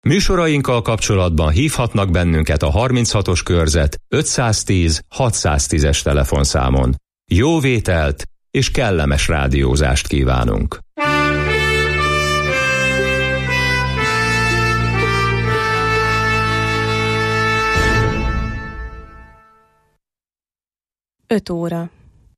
Műsorainkkal kapcsolatban hívhatnak bennünket a 36-os körzet 510 610-es telefonszámon. Jó vételt és kellemes rádiózást kívánunk! Öt óra.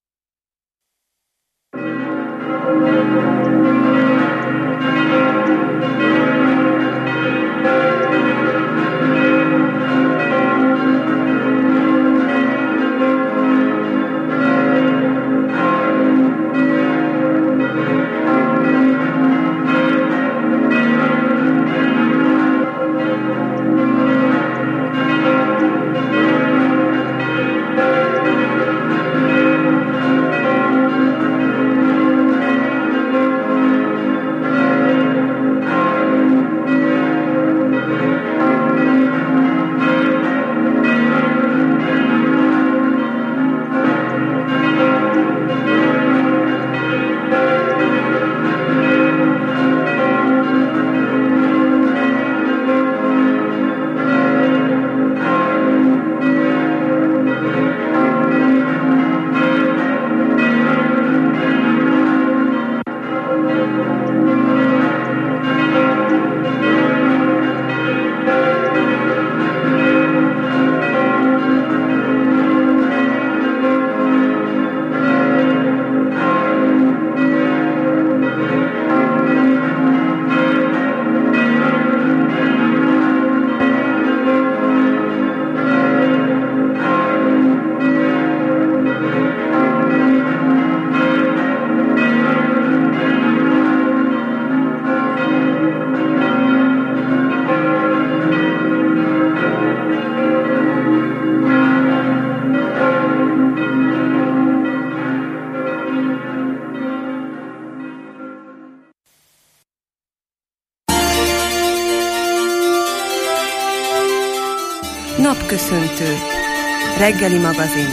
Napköszöntő. Reggeli magazin.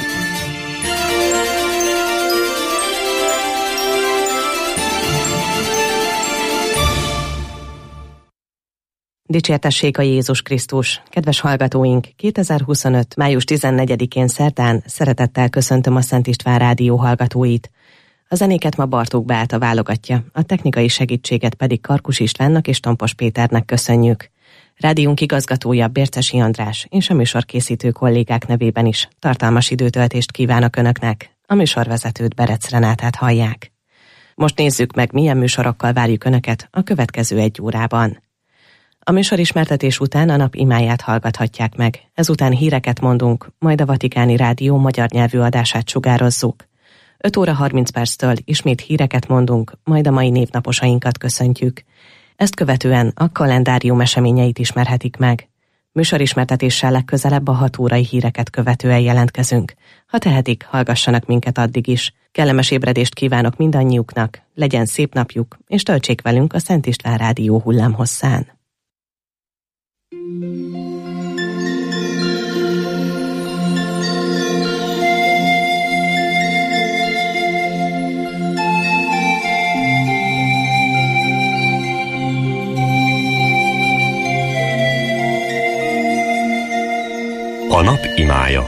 Dicsértessék a Jézus Krisztus! Kedves hallgatóink, 2025. május 14-én szerdán szeretettel köszöntöm a Szent István Rádió hallgatóit. A zenéket ma Bartók Beáta válogatja, a technikai segítséget pedig Karkus Istvánnak és Tompos Péternek köszönjük. Rádiónk igazgatója Bércesi András és a műsorkészítő kollégák nevében is tartalmas időtöltést kívánok Önöknek. A műsorvezetőt, Berec Renátát hallják. Most nézzük meg, milyen műsorokkal várjuk Önöket a következő egy órában. A műsorismertetés után a nap imáját hallgathatják meg, ezután híreket mondunk, majd a Vatikáni Rádió magyar nyelvű adását sugározzuk. 5 óra 30 perctől ismét híreket mondunk, majd a mai névnaposainkat köszöntjük. Ezt követően a kalendárium eseményeit ismerhetik meg. Műsorismertetéssel legközelebb a 6 órai híreket követően jelentkezünk. Ha tehetik, hallgassanak minket addig is. Kellemes ébredést kívánok mindannyiuknak, legyen szép napjuk, és töltsék velünk a Szent István Rádió hullámhosszán. A nap imája.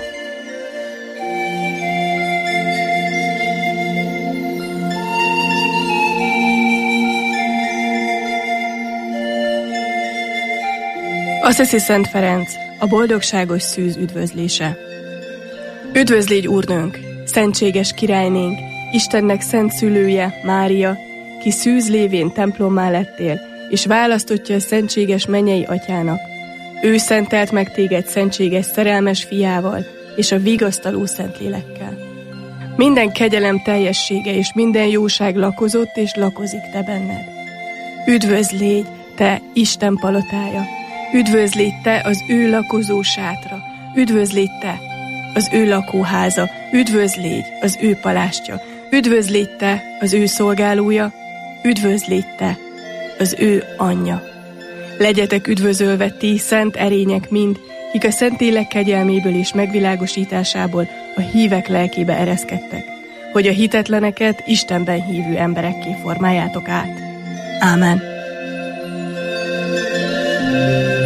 Assisi Szent Ferenc, a boldogságos szűz üdvözlése. Üdvözl légy, Úrnőnk, szentséges királynénk, Istennek szent szülője, Mária, ki szűz lévén templommá lettél, és választottja a szentséges mennyei atyának. Ő szentelt meg téged szentséges szerelmes fiával, és a vigasztaló Szentlélekkel. Minden kegyelem teljessége és minden jóság lakozott és lakozik te benned. Üdvözl légy, te Isten palotája! Üdvözl légy te az ő lakozó sátra! Üdvözl légy te az ő lakóháza! Üdvözl légy az ő palástja! Üdvözl légy te az ő szolgálója! Üdvözl légy te az ő anyja! Legyetek üdvözölve ti, szent erények mind, kik a Szentlélek kegyelméből és megvilágosításából a hívek lelkébe ereszkedtek, hogy a hitetleneket Istenben hívő emberekké formáljátok át. Ámen.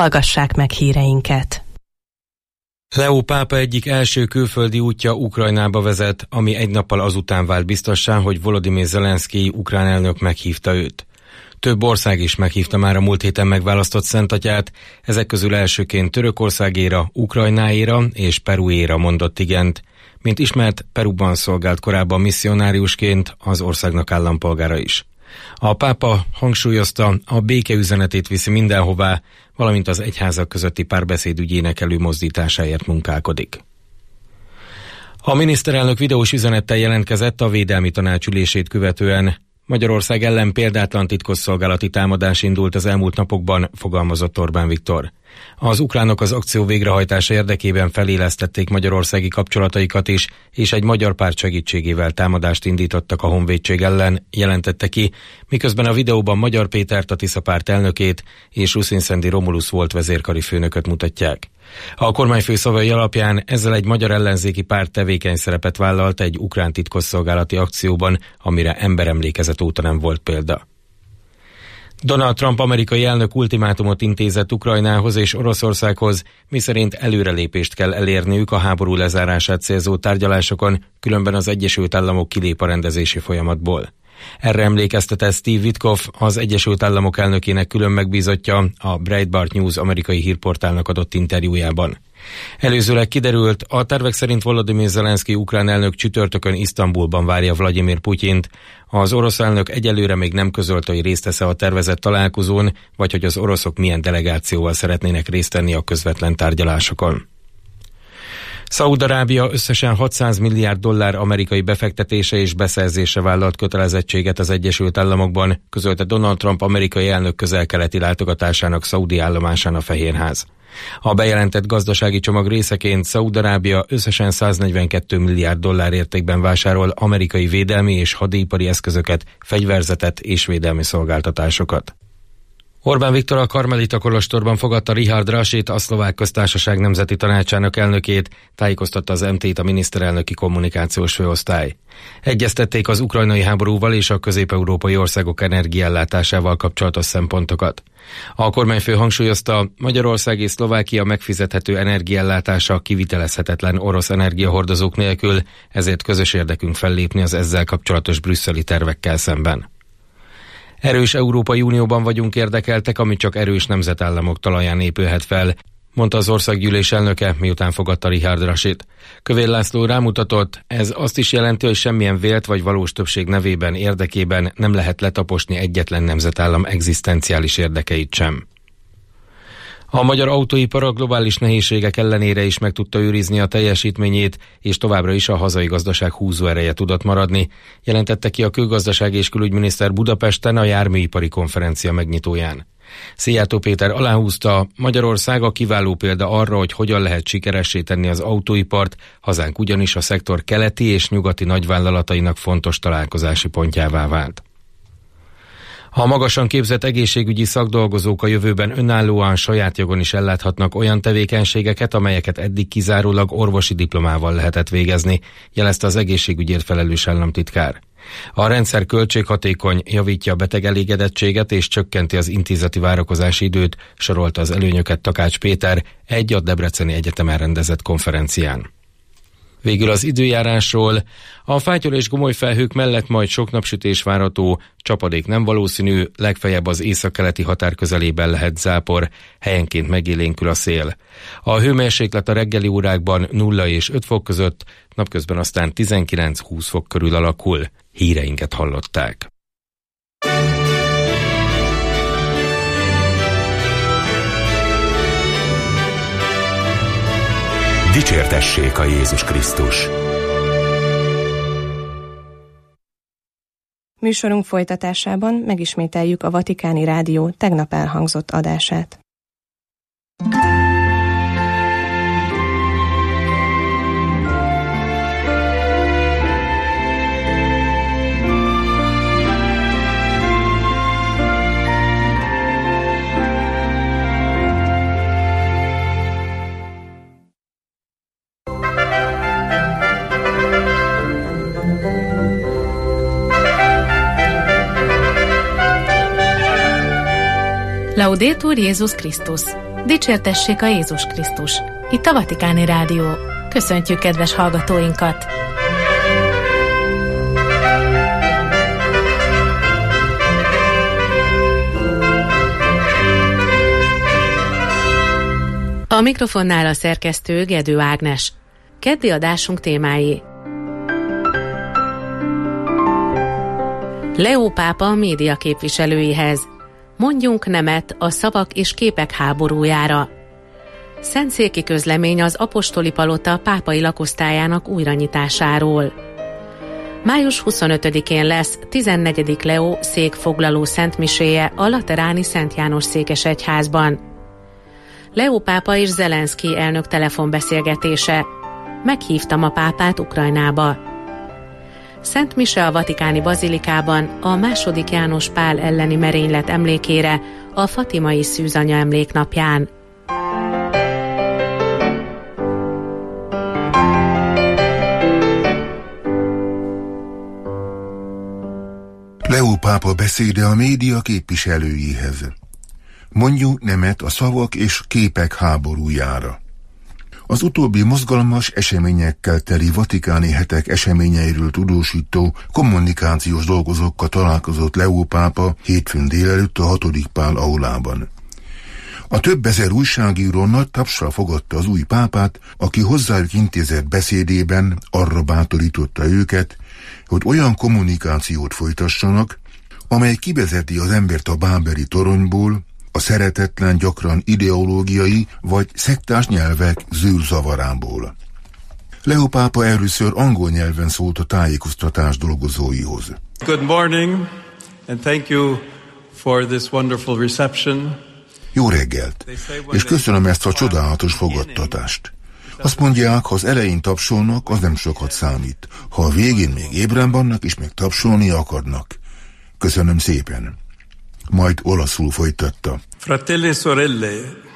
hallgassák meg híreinket. Leó pápa egyik első külföldi útja Ukrajnába vezet, ami egy nappal azután vált biztossá, hogy Volodymyr Zelenszkij ukrán elnök meghívta őt. Több ország is meghívta már a múlt héten megválasztott szentatyát, ezek közül elsőként Törökországéra, Ukrajnáéra és Peruéra mondott igent. Mint ismert, Peruban szolgált korábban misszionáriusként, az országnak állampolgára is. A pápa hangsúlyozta, a béke üzenetét viszi mindenhová, valamint az egyházak közötti párbeszéd ügyének előmozdításáért munkálkodik. A miniszterelnök videós üzenettel jelentkezett a Védelmi Tanács ülését követően. Magyarország ellen példátlan titkosszolgálati támadás indult az elmúlt napokban, fogalmazott Orbán Viktor. Az ukránok az akció végrehajtása érdekében felélesztették magyarországi kapcsolataikat is, és egy magyar párt segítségével támadást indítottak a honvédség ellen, jelentette ki, miközben a videóban Magyar Pétert, a Tisza párt elnökét és Ruszin-Szendi Romulusz volt vezérkari főnököt mutatják. A kormányfő szavai alapján ezzel egy magyar ellenzéki párt tevékeny szerepet vállalt egy ukrán titkosszolgálati akcióban, amire emberemlékezet óta nem volt példa. Donald Trump amerikai elnök ultimátumot intézett Ukrajnához és Oroszországhoz, miszerint előrelépést kell elérniük a háború lezárását célzó tárgyalásokon, különben az Egyesült Államok kilép a rendezési folyamatból. Erre emlékeztetett Steve Witkoff, az Egyesült Államok elnökének külön megbízottja, a Breitbart News amerikai hírportálnak adott interjújában. Előzőleg kiderült, a tervek szerint Volodymyr Zelenszkij ukrán elnök csütörtökön Isztambulban várja Vladimir Putyint. Az orosz elnök egyelőre még nem közölte, hogy részt vesz a tervezett találkozón, vagy hogy az oroszok milyen delegációval szeretnének részt venni a közvetlen tárgyalásokon. Szaúd-Arábia összesen $600 milliárd amerikai befektetése és beszerzése vállalt kötelezettséget az Egyesült Államokban, közölte Donald Trump amerikai elnök közel-keleti látogatásának szaudi állomásán a Fehérház. A bejelentett gazdasági csomag részeként Szaúd-Arábia összesen $142 milliárd értékben vásárol amerikai védelmi és hadipari eszközöket, fegyverzetet és védelmi szolgáltatásokat. Orbán Viktor a Karmelita kolostorban fogadta Richard Rasit, a Szlovák Köztársaság Nemzeti Tanácsának elnökét, tájékoztatta az MT-t a miniszterelnöki kommunikációs főosztály. Egyeztették az ukrajnai háborúval és a közép-európai országok energiaellátásával kapcsolatos szempontokat. A kormányfő hangsúlyozta, Magyarország és Szlovákia megfizethető energiaellátása kivitelezhetetlen orosz energiahordozók nélkül, ezért közös érdekünk fellépni az ezzel kapcsolatos brüsszeli tervekkel szemben. Erős Európai Unióban vagyunk érdekeltek, ami csak erős nemzetállamok talaján épülhet fel, mondta az országgyűlés elnöke, miután fogadta Richard Rasit. Kövér László rámutatott, ez azt is jelenti, hogy semmilyen vélt vagy valós többség nevében, érdekében nem lehet letaposni egyetlen nemzetállam egzisztenciális érdekeit sem. A magyar autóipar a globális nehézségek ellenére is meg tudta őrizni a teljesítményét, és továbbra is a hazai gazdaság húzóereje tudott maradni, jelentette ki a Külgazdaság és Külügyminiszter Budapesten a járműipari konferencia megnyitóján. Szijjártó Péter aláhúzta, Magyarország a kiváló példa arra, hogy hogyan lehet sikeressé tenni az autóipart, hazánk ugyanis a szektor keleti és nyugati nagyvállalatainak fontos találkozási pontjává vált. A magasan képzett egészségügyi szakdolgozók a jövőben önállóan saját jogon is elláthatnak olyan tevékenységeket, amelyeket eddig kizárólag orvosi diplomával lehetett végezni, jelezte az egészségügyért felelős államtitkár. A rendszer költséghatékony, javítja a beteg elégedettséget és csökkenti az intézeti várakozási időt, sorolta az előnyöket Takács Péter egy a Debreceni Egyetemen rendezett konferencián. Végül az időjárásról. A fátyol és gomoly felhők mellett majd sok napsütés várható, csapadék nem valószínű, legfeljebb az északkeleti határ közelében lehet zápor, helyenként megélénkül a szél. A hőmérséklet a reggeli órákban 0 és 5 fok között, napközben aztán 19-20 fok körül alakul. Híreinket hallották. Dicsértessék a Jézus Krisztus! Műsorunk folytatásában megismételjük a Vatikáni Rádió tegnap elhangzott adását. Laudetur Jézus Krisztus! Dicsértessék a Jézus Krisztus! Itt a Vatikáni Rádió. Köszöntjük kedves hallgatóinkat! A mikrofonnál a szerkesztő Gedő Ágnes. Keddi adásunk témái: Leó pápa média képviselőihez. Mondjunk nemet a szavak és képek háborújára. Szentszéki közlemény az apostoli palota pápai lakosztályának újranyitásáról. Május 25-én lesz 14. Leó székfoglaló szentmiséje a lateráni Szent János székesegyházban. Leó pápa és Zelenszky elnök telefonbeszélgetése. Meghívtam a pápát Ukrajnába. Szent mise a vatikáni bazilikában a II. János Pál elleni merénylet emlékére a fatimai szűzanya emléknapján. Leó pápa beszéde a média képviselőihez. Mondjunk nemet a szavak és képek háborújára. Az utóbbi mozgalmas eseményekkel teli vatikáni hetek eseményeiről tudósító kommunikációs dolgozókkal találkozott Leó pápa hétfőn délelőtt a 6. Pál aulában. A több ezer újságíró nagy tapsra fogadta az új pápát, aki hozzájuk intézett beszédében arra bátorította őket, hogy olyan kommunikációt folytassanak, amely kivezeti az embert a bábeli toronyból, a szeretetlen, gyakran ideológiai vagy szektás nyelvek zűrzavarából. Leó pápa először angol nyelven szólt a tájékoztatás dolgozóihoz. Good morning, and thank you for this wonderful reception. Jó reggelt, és köszönöm ezt a csodálatos fogadtatást. Azt mondják, ha az elején tapsolnak, az nem sokat számít. Ha a végén még ébren vannak, és még tapsolni akarnak. Köszönöm szépen. Majd olaszul folytatta. Fratelli e sorelle,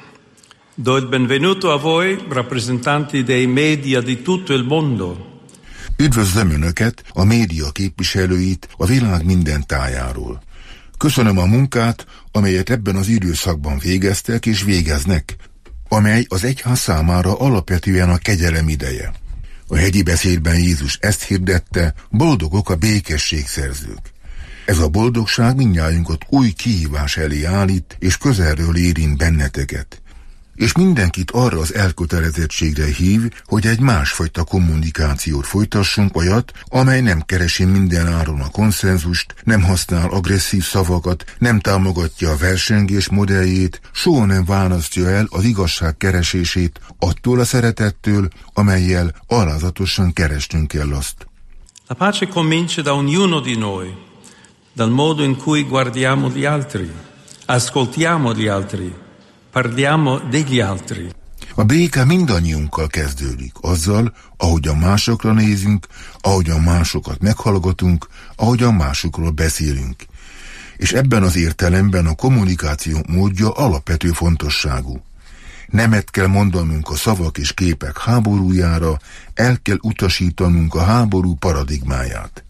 do il benvenuto a voi, rappresentanti dei media di tutto il mondo. Üdvözlöm Önöket, a média képviselőit a világ minden tájáról. Köszönöm a munkát, amelyet ebben az időszakban végeztek és végeznek, amely az egyház számára alapvetően a kegyelem ideje. A hegyi beszédben Jézus ezt hirdette, boldogok a békességszerzők. Ez a boldogság mindnyájunkat új kihívás elé állít, és közelről érint benneteket. És mindenkit arra az elkötelezettségre hív, hogy egy másfajta kommunikációt folytassunk, olyat, amely nem keresi minden áron a konszenzust, nem használ agresszív szavakat, nem támogatja a versengés modelljét, soha nem választja el az igazság keresését attól a szeretettől, amellyel alázatosan keresnünk kell azt. La pace comincia da ognuno di noi, dal modo in cui guardiamo gli altri, ascoltiamo gli altri, parliamo degli altri. A béke mindannyiunkkal kezdődik, azzal, ahogyan másokra nézünk, ahogyan másokat meghallgatunk, ahogyan másokról beszélünk. És ebben az értelemben a kommunikáció módja alapvető fontosságú. Nemet kell mondanunk a szavak és képek háborújára, el kell utasítanunk a háború paradigmáját.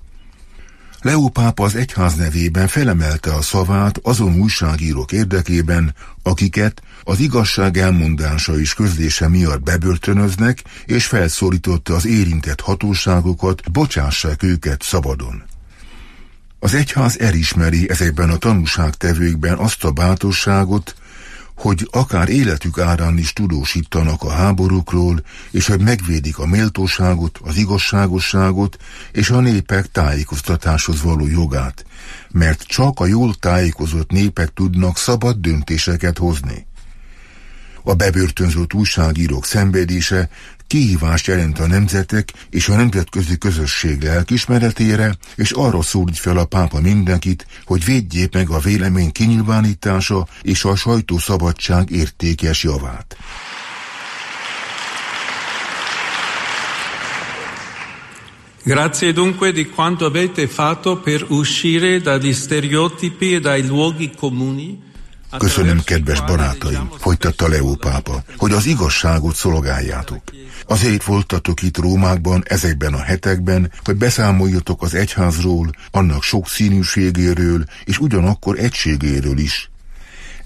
Leó pápa az egyház nevében felemelte a szavát azon újságírók érdekében, akiket az igazság elmondása és közlése miatt bebörtönöznek, és felszólította az érintett hatóságokat, bocsássák őket szabadon. Az egyház elismeri ezekben a tanúságtevőkben azt a bátorságot, hogy akár életük árán is tudósítanak a háborúkról, és hogy megvédik a méltóságot, az igazságosságot és a népek tájékoztatáshoz való jogát, mert csak a jól tájékozott népek tudnak szabad döntéseket hozni. A bebörtönzött újságírók szenvedése kihívást jelent a nemzetek és a nemzetközi közösség lelkiismeretére, és arra szólít fel a pápa mindenkit, hogy védjék meg a vélemény kinyilvánítása és a sajtószabadság értékes javát. Grazie dunque di quanto avete fatto per uscire dagli stereotipi e dai luoghi comuni. Köszönöm, kedves barátaim, folytatta Leó pápa, hogy az igazságot szolgáljátok. Azért voltatok itt Rómákban ezekben a hetekben, hogy beszámoljatok az egyházról, annak sokszínűségéről és ugyanakkor egységéről is.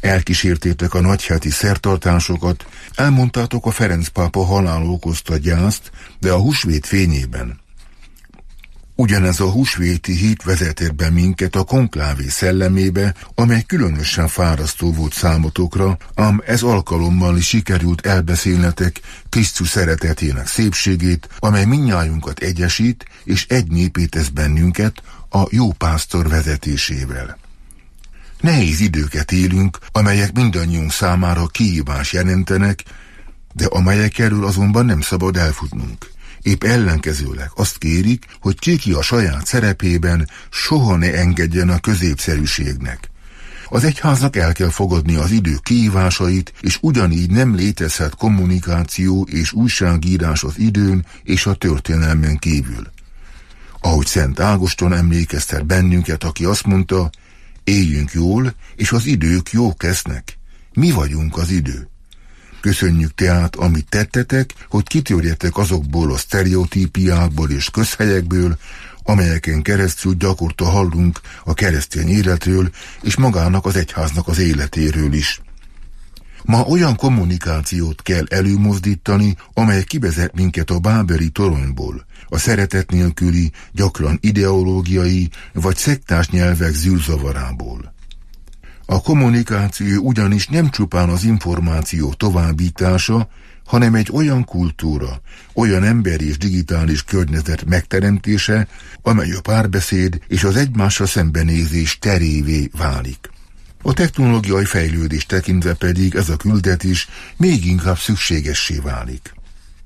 elkísértétek a nagyháti szertartásokat, elmondtátok a Ferenc pápa halál okozta gyászt, de a húsvét fényében. Ugyanez a húsvéti hit vezetett be minket a konklávé szellemébe, amely különösen fárasztó volt számotokra, ám ez alkalommal is sikerült elbeszélnetek Krisztus szeretetének szépségét, amely mindnyájunkat egyesít, és egy népé tesz bennünket a jó pásztor vezetésével. Nehéz időket élünk, amelyek mindannyiunk számára kihívás jelentenek, de amelyek elől azonban nem szabad elfutnunk. Épp ellenkezőleg azt kérik, hogy ki a saját szerepében soha ne engedjen a középszerűségnek. Az egyháznak el kell fogadni az idő kihívásait, és ugyanígy nem létezhet kommunikáció és újságírás az időn és a történelmen kívül. Ahogy Szent Ágoston emlékeztet bennünket, aki azt mondta, éljünk jól, és az idők jók lesznek. Mi vagyunk az idő. Köszönjük tehát, amit tettetek, hogy kitörjetek azokból a sztereotípiákból és közhelyekből, amelyeken keresztül gyakorta hallunk a keresztény életről és magának az egyháznak az életéről is. Ma olyan kommunikációt kell előmozdítani, amely kivezet minket a bábeli toronyból, a szeretet nélküli, gyakran ideológiai vagy szektás nyelvek zűrzavarából. A kommunikáció ugyanis nem csupán az információ továbbítása, hanem egy olyan kultúra, olyan emberi és digitális környezet megteremtése, amely a párbeszéd és az egymásra szembenézés terévé válik. A technológiai fejlődés tekintve pedig ez a küldetés még inkább szükségessé válik.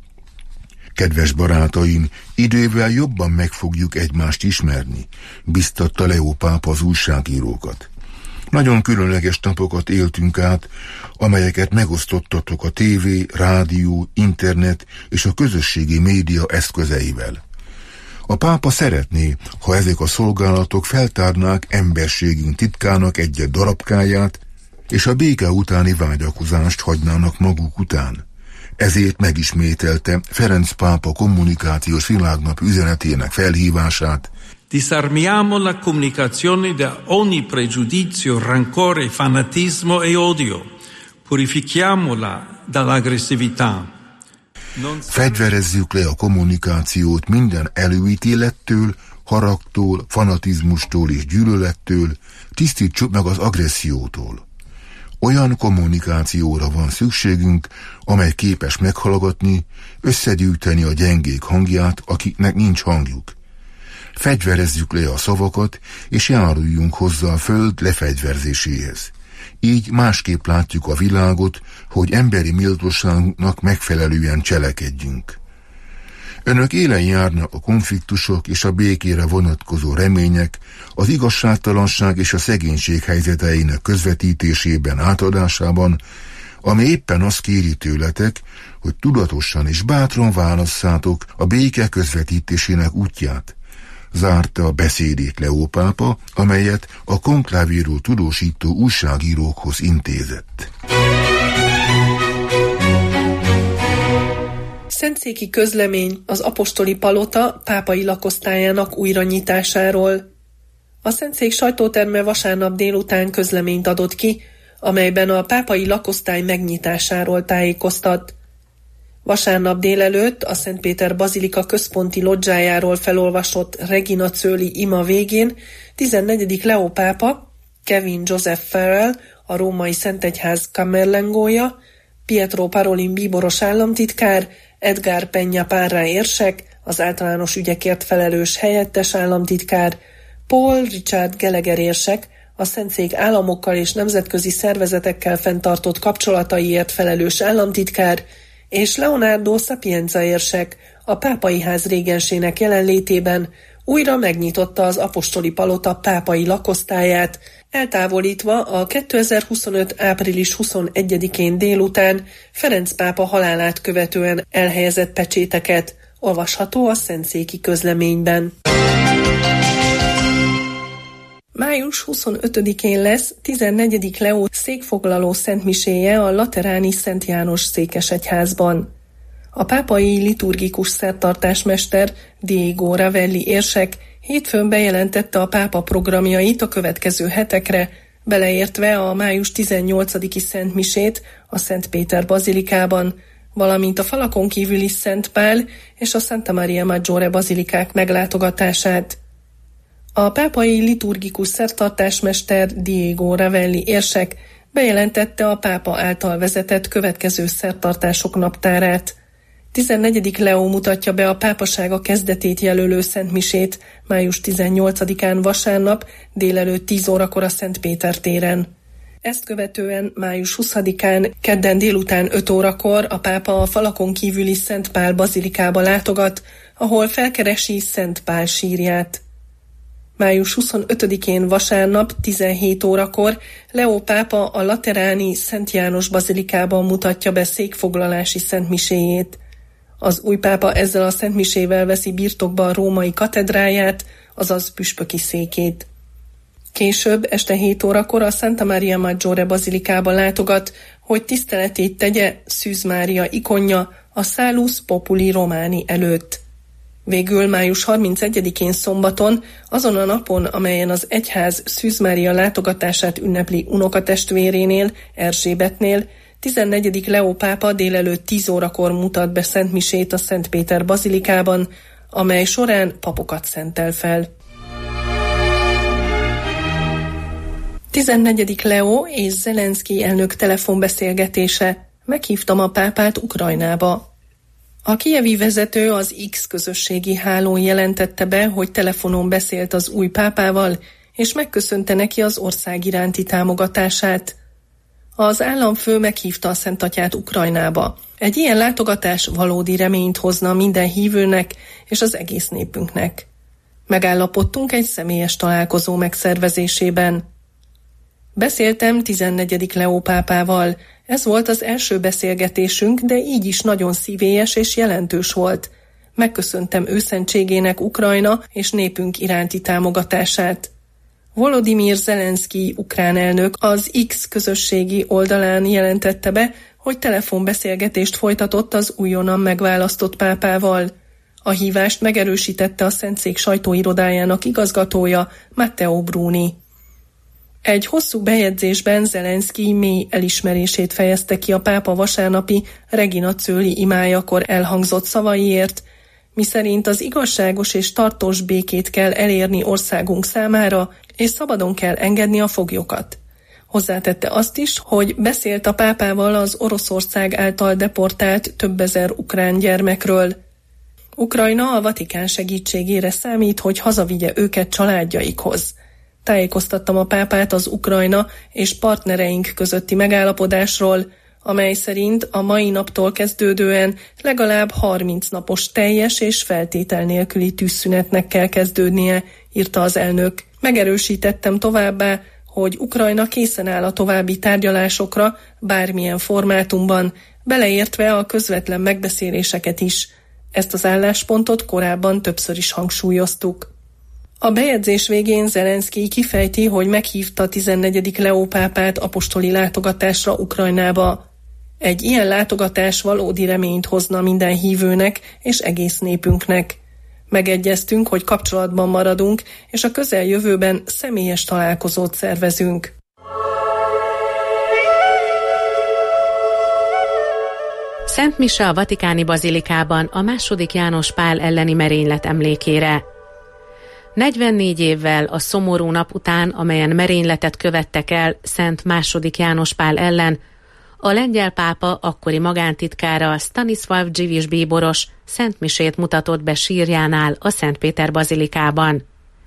Kedves barátaim, idővel jobban meg fogjuk egymást ismerni, biztatta Leó pápa az újságírókat. Nagyon különleges napokat éltünk át, amelyeket megosztottatok a tévé, rádió, internet és a közösségi média eszközeivel. A pápa szeretné, ha ezek a szolgálatok feltárnák emberségünk titkának egy-egy darabkáját, és a béke utáni vágyakozást hagynának maguk után. Ezért megismételte Ferenc pápa kommunikációs világnap üzenetének felhívását. Disarmiamo la comunicazione da ogni pregiudizio, rancore, fanatismo e odio. Purifichiamola dall'aggressività. Fegyverezzük le a kommunikációt minden előítélettől, haragtól, fanatizmustól és gyűlölettől, tisztítsuk meg az agressziótól. Olyan kommunikációra van szükségünk, amely képes meghallgatni, összegyűjteni a gyengék hangját, akiknek nincs hangjuk. Fegyverezzük le a szavakat, és járuljunk hozzá a föld lefegyverzéséhez. Így másképp látjuk a világot, hogy emberi méltóságunknak megfelelően cselekedjünk. Önök élen járnak a konfliktusok és a békére vonatkozó remények, az igazságtalanság és a szegénység helyzeteinek közvetítésében, átadásában, ami éppen azt kéri tőletek, hogy tudatosan és bátran válasszátok a béke közvetítésének útját. Zárta a beszédét Leó pápa, amelyet a konklávéról tudósító újságírókhoz intézett. Szentszéki közlemény az apostoli palota pápai lakosztályának újranyitásáról. A Szentszék sajtóterme vasárnap délután közleményt adott ki, amelyben a pápai lakosztály megnyitásáról tájékoztat. Vasárnap délelőtt a Szent Péter Bazilika központi lodzsájáról felolvasott Regina Coeli ima végén 14. Leó pápa, Kevin Joseph Farrell, a római Szentegyház kammerlengója, Pietro Parolin bíboros államtitkár, Edgar Peña Parra érsek, az általános ügyekért felelős helyettes államtitkár, Paul Richard Gallagher érsek, a Szentszék államokkal és nemzetközi szervezetekkel fenntartott kapcsolataiért felelős államtitkár, és Leonardo Sapienza érsek, a pápai ház régensének jelenlétében újra megnyitotta az apostoli palota pápai lakosztályát, eltávolítva a 2025. április 21-én délután Ferenc pápa halálát követően elhelyezett pecséteket, olvasható a szentszéki közleményben. Május 25-én lesz 14. Leó székfoglaló szentmiséje a lateráni Szent János székesegyházban. A pápai liturgikus szertartásmester Diego Ravelli érsek hétfőn bejelentette a pápa programjait a következő hetekre, beleértve a május 18-i szentmisét a Szent Péter bazilikában, valamint a falakon kívüli Szent Pál és a Santa Maria Maggiore bazilikák meglátogatását. A pápai liturgikus szertartásmester Diego Ravelli érsek bejelentette a pápa által vezetett következő szertartások naptárát. 14. Leó mutatja be a pápasága kezdetét jelölő szentmisét május 18-án vasárnap délelőtt 10 órakor a Szent Péter téren. Ezt követően május 20-án kedden délután 5 órakor a pápa a falakon kívüli Szent Pál bazilikába látogat, ahol felkeresi Szent Pál sírját. Május 25-én vasárnap 17 órakor Leó pápa a lateráni Szent János bazilikában mutatja be székfoglalási szentmiséjét. Az új pápa ezzel a szentmisével veszi birtokba a római katedráját, azaz püspöki székét. Később este 7 órakor a Santa Maria Maggiore bazilikába látogat, hogy tiszteletét tegye Szűz Mária ikonja a Salus Populi Romani előtt. Végül május 31-én szombaton, azon a napon, amelyen az egyház Szűz Mária látogatását ünnepli unokatestvérénél, Erzsébetnél, 14. Leó pápa délelőtt 10 órakor mutat be szentmisét a Szent Péter bazilikában, amely során papokat szentel fel. 14. Leó és Zelenszkij elnök telefonbeszélgetése. Meghívtam a pápát Ukrajnába. A kijevi vezető az X közösségi hálón jelentette be, hogy telefonon beszélt az új pápával, és megköszönte neki az ország iránti támogatását. Az államfő meghívta a Szent Atyát Ukrajnába. Egy ilyen látogatás valódi reményt hozna minden hívőnek és az egész népünknek. Megállapodtunk egy személyes találkozó megszervezésében. Beszéltem 14. Leó pápával. Ez volt az első beszélgetésünk, de így is nagyon szívélyes és jelentős volt. Megköszöntem őszentségének Ukrajna és népünk iránti támogatását. Volodymyr Zelenszkij ukrán elnök az X közösségi oldalán jelentette be, hogy telefonbeszélgetést folytatott az újonnan megválasztott pápával. A hívást megerősítette a Szentszék sajtóirodájának igazgatója, Matteo Bruni. Egy hosszú bejegyzésben Zelenszkij mély elismerését fejezte ki a pápa vasárnapi Regina Coeli imájakor elhangzott szavaiért, miszerint az igazságos és tartós békét kell elérni országunk számára, és szabadon kell engedni a foglyokat. Hozzátette azt is, hogy beszélt a pápával az Oroszország által deportált több ezer ukrán gyermekről. Ukrajna a Vatikán segítségére számít, hogy hazavigye őket családjaikhoz. Tájékoztattam a pápát az Ukrajna és partnereink közötti megállapodásról, amely szerint a mai naptól kezdődően legalább 30 napos teljes és feltétel nélküli tűzszünetnek kell kezdődnie, írta az elnök. Megerősítettem továbbá, hogy Ukrajna készen áll a további tárgyalásokra bármilyen formátumban, beleértve a közvetlen megbeszéléseket is. Ezt az álláspontot korábban többször is hangsúlyoztuk. A bejegyzés végén Zelenszkij kifejti, hogy meghívta 14. Leó pápát apostoli látogatásra Ukrajnába. Egy ilyen látogatás valódi reményt hozna minden hívőnek és egész népünknek. Megegyeztünk, hogy kapcsolatban maradunk, és a közeljövőben személyes találkozót szervezünk. Szent mise a Vatikáni bazilikában a II. János Pál elleni merénylet emlékére. 44 évvel a szomorú nap után, amelyen merényletet követtek el Szent II. János Pál ellen, a lengyel pápa akkori magántitkára Stanisław Dziwisz bíboros szentmisét mutatott be sírjánál a Szent Péter bazilikában.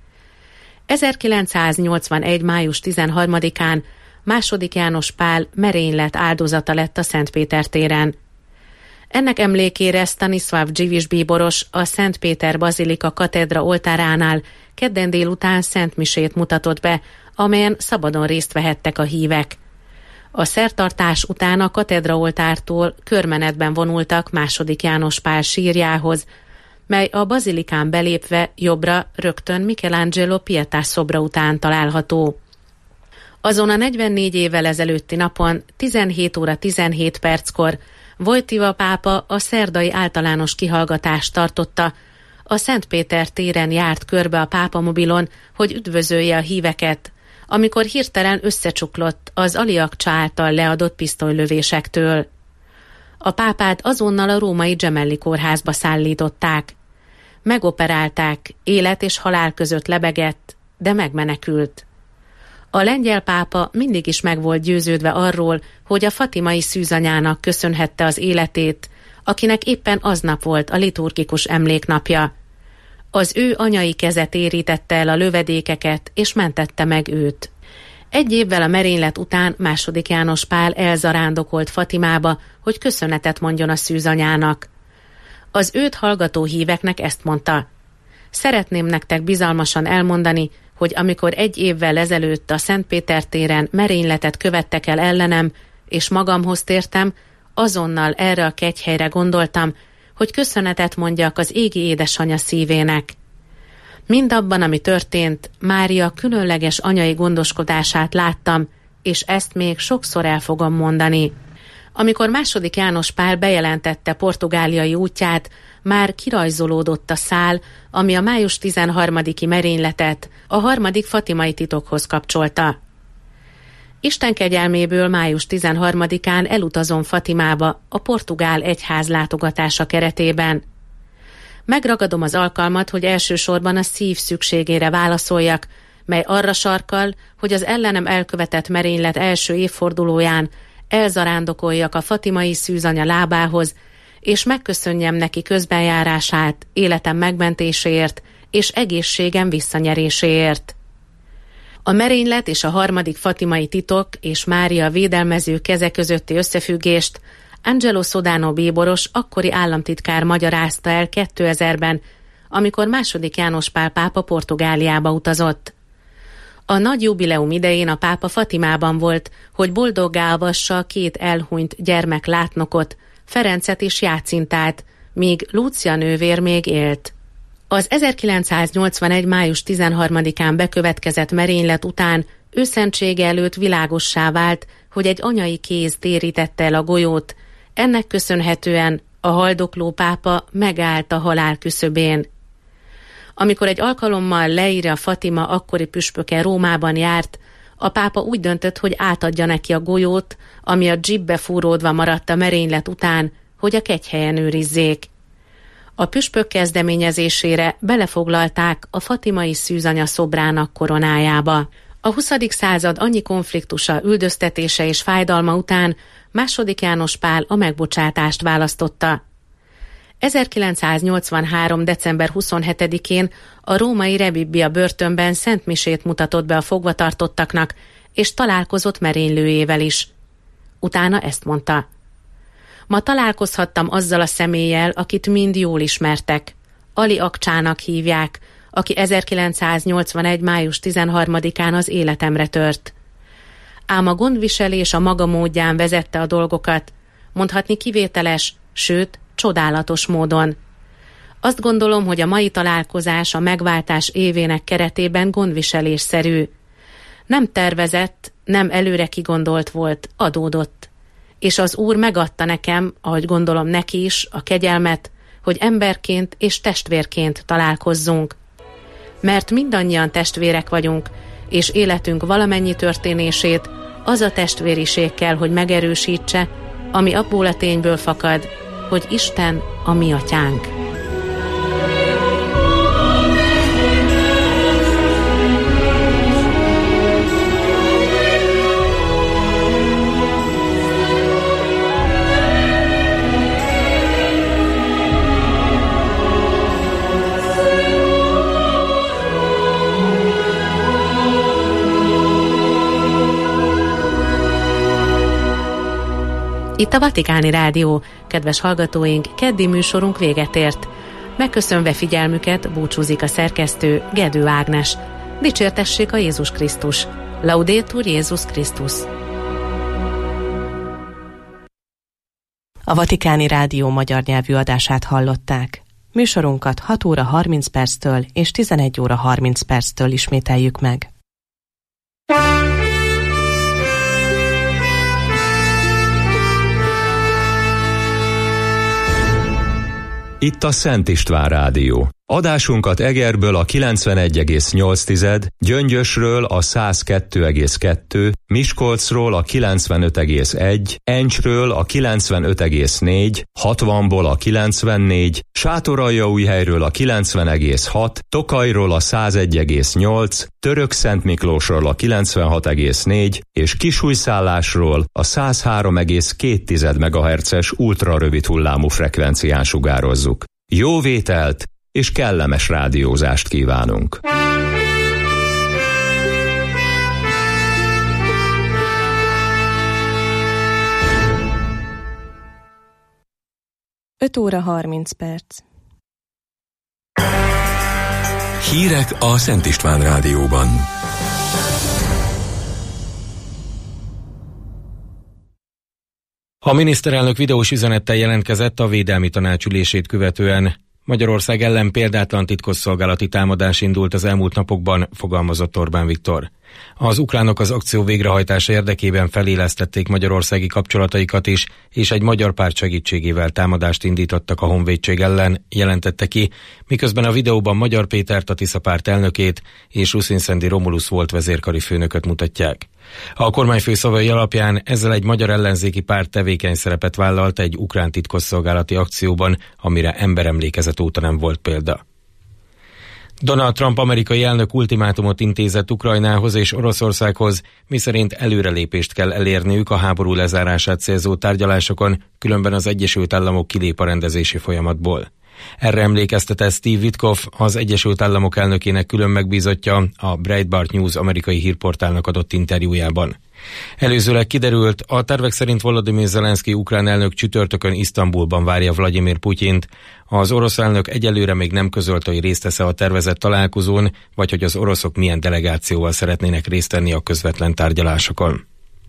1981. május 13-án II. János Pál merénylet áldozata lett a Szent Péter téren. Ennek emlékére Stanisław Dziwisz bíboros a Szent Péter bazilika katedra oltáránál kedden délután szentmisét mutatott be, amelyen szabadon részt vehettek a hívek. A szertartás után a katedra oltártól körmenetben vonultak II. János Pál sírjához, mely a bazilikán belépve jobbra rögtön Michelangelo Pietás szobra után található. Azon a 44 évvel ezelőtti napon 17 óra 17 perckor Wojtyła pápa a szerdai általános kihallgatást tartotta. A Szent Péter téren járt körbe a pápamobilon, hogy üdvözölje a híveket, amikor hirtelen összecsuklott az Ali Akcsa által leadott pisztolylövésektől. A pápát azonnal a római Gemelli kórházba szállították. Megoperálták, élet és halál között lebegett, de megmenekült. A lengyel pápa mindig is meg volt győződve arról, hogy a fatimai szűzanyának köszönhette az életét, akinek éppen aznap volt a liturgikus emléknapja. Az ő anyai keze térítette el a lövedékeket, és mentette meg őt. Egy évvel a merénylet után II. János Pál elzarándokolt Fatimába, hogy köszönetet mondjon a szűzanyának. Az őt hallgató híveknek ezt mondta: szeretném nektek bizalmasan elmondani, hogy amikor 1 évvel ezelőtt a Szent Péter téren merényletet követtek el ellenem, és magamhoz tértem, azonnal erre a kegyhelyre gondoltam, hogy köszönetet mondjak az égi édesanyja szívének. Mindabban, ami történt, Mária különleges anyai gondoskodását láttam, és ezt még sokszor el fogom mondani. Amikor II. János Pál bejelentette portugáliai útját, már kirajzolódott a szál, ami a május 13-i merényletet a 3. fatimai titokhoz kapcsolta. Isten kegyelméből május 13-án elutazom Fatimába a portugál egyház látogatása keretében. Megragadom az alkalmat, hogy elsősorban a szív szükségére válaszoljak, mely arra sarkal, hogy az ellenem elkövetett merénylet első évfordulóján elzarándokoljak a fatimai szűzanya lábához, és megköszönjem neki közbenjárását, életem megmentéséért és egészségem visszanyeréséért. A merénylet és a 3. fatimai titok és Mária védelmező keze közötti összefüggést Angelo Sodano bíboros, akkori államtitkár magyarázta el 2000-ben, amikor II. János Pál pápa Portugáliába utazott. A nagy jubileum idején a pápa Fatimában volt, hogy boldoggá avassa a 2 elhunyt gyermek látnokot, Ferencet és Jácintát, míg Lúcia nővér még élt. Az 1981. május 13-án bekövetkezett merénylet után őszentsége előtt világossá vált, hogy egy anyai kéz térítette el a golyót, ennek köszönhetően a haldokló pápa megállt a halál küszöbén. Amikor egy alkalommal Leire Fatima akkori püspöke Rómában járt, a pápa úgy döntött, hogy átadja neki a golyót, ami a dzsibbe fúródva maradt a merénylet után, hogy a kegyhelyen őrizzék. A püspök kezdeményezésére belefoglalták a fatimai szűzanya szobrának koronájába. A 20. század annyi konfliktusa, üldöztetése és fájdalma után II. János Pál a megbocsátást választotta. 1983. december 27-én a római Rebibbia börtönben szentmisét mutatott be a fogvatartottaknak, és találkozott merénylőjével is. Utána ezt mondta: ma találkozhattam azzal a személlyel, akit mind jól ismertek. Ali Akcsának hívják, aki 1981. május 13-án az életemre tört. Ám a gondviselés a maga módján vezette a dolgokat, mondhatni kivételes, sőt, csodálatos módon. Azt gondolom, hogy a mai találkozás a megváltás évének keretében gondviselésszerű. Nem tervezett, nem előre kigondolt volt, adódott. És az Úr megadta nekem, ahogy gondolom neki is, a kegyelmet, hogy emberként és testvérként találkozzunk. Mert mindannyian testvérek vagyunk, és életünk valamennyi történését az a testvériség kell, hogy megerősítse, ami abból a tényből fakad, hogy Isten a mi atyánk. Itt a Vatikáni Rádió, kedves hallgatóink, keddi műsorunk véget ért. Megköszönve figyelmüket búcsúzik a szerkesztő, Gedő Ágnes. Dicsértessék a Jézus Krisztus! Laudetur Jézus Krisztus! A Vatikáni Rádió magyar nyelvű adását hallották. Műsorunkat 6 óra 30 perctől és 11 óra 30 perctől ismételjük meg. Itt a Szent István Rádió. Adásunkat Egerből a 91,8, Gyöngyösről a 102,2, Miskolcról a 95,1, Encsről a 95,4, 60-ból a 94, Sátoraljaújhelyről a 90,6, Tokajról a 101,8, Törökszentmiklósról a 96,4 és Kisújszállásról a 103,2 MHz-es ultrarövid hullámú frekvencián sugározzuk. Jó vételt és kellemes rádiózást kívánunk! Öt óra 30 perc. Hírek a Szent István Rádióban. A miniszterelnök videós üzenettel jelentkezett a védelmi tanács ülését követően. Magyarország ellen példátlan titkosszolgálati támadás indult az elmúlt napokban, fogalmazott Orbán Viktor. Az ukránok az akció végrehajtása érdekében felélesztették magyarországi kapcsolataikat is, és egy magyar párt segítségével támadást indítottak a honvédség ellen, jelentette ki, miközben a videóban Magyar Pétert, a Tisza párt elnökét és Ruszin-Szendi Romulusz volt vezérkari főnököt mutatják. A kormányfő szavai alapján ezzel egy magyar ellenzéki párt tevékeny szerepet vállalt egy ukrán titkosszolgálati akcióban, amire emberemlékezet óta nem volt példa. Donald Trump amerikai elnök ultimátumot intézett Ukrajnához és Oroszországhoz, miszerint előrelépést kell elérniük a háború lezárását célzó tárgyalásokon, különben az Egyesült Államok kilép a rendezési folyamatból. Erre emlékeztetett Steve Witkoff, az Egyesült Államok elnökének külön megbízottja, a Breitbart News amerikai hírportálnak adott interjújában. Előzőleg kiderült, a tervek szerint Volodymyr Zelenszky ukrán elnök csütörtökön Isztambulban várja Vladimir Putyint. Az orosz elnök egyelőre még nem közölte, hogy részt vesz-e a tervezett találkozón, vagy hogy az oroszok milyen delegációval szeretnének részt venni a közvetlen tárgyalásokon.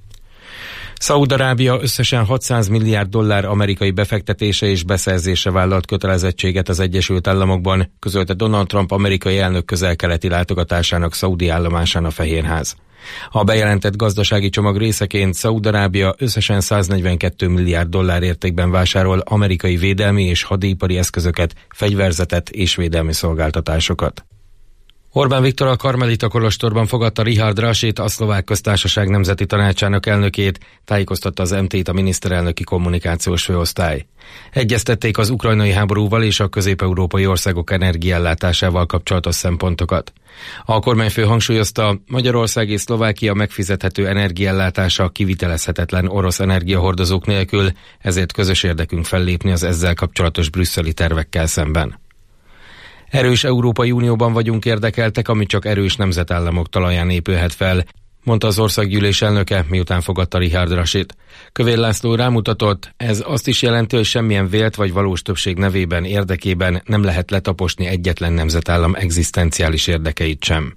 Szaúd-Arábia összesen $600 milliárd amerikai befektetése és beszerzése vállalt kötelezettséget az Egyesült Államokban, közölte Donald Trump amerikai elnök közel-keleti látogatásának szaudi állomásán a Fehérház. A bejelentett gazdasági csomag részeként Szaúd-Arábia összesen $142 milliárd értékben vásárol amerikai védelmi és hadipari eszközöket, fegyverzetet és védelmi szolgáltatásokat. Orbán Viktor a Karmelita kolostorban fogadta Richard Rasit, a Szlovák Köztársaság Nemzeti Tanácsának elnökét, tájékoztatta az MT-t a miniszterelnöki kommunikációs főosztály. Egyeztették az ukrajnai háborúval és a közép-európai országok energiaellátásával kapcsolatos szempontokat. A kormányfő hangsúlyozta, Magyarország és Szlovákia megfizethető energiaellátása kivitelezhetetlen orosz energiahordozók nélkül, ezért közös érdekünk fellépni az ezzel kapcsolatos brüsszeli tervekkel szemben. Erős Európai Unióban vagyunk érdekeltek, ami csak erős nemzetállamok talaján épülhet fel, mondta az országgyűlés elnöke, miután fogadta Richard Rasit. Kövér László rámutatott, ez azt is jelenti, hogy semmilyen vélt vagy valós többség nevében, érdekében nem lehet letaposni egyetlen nemzetállam egzisztenciális érdekeit sem.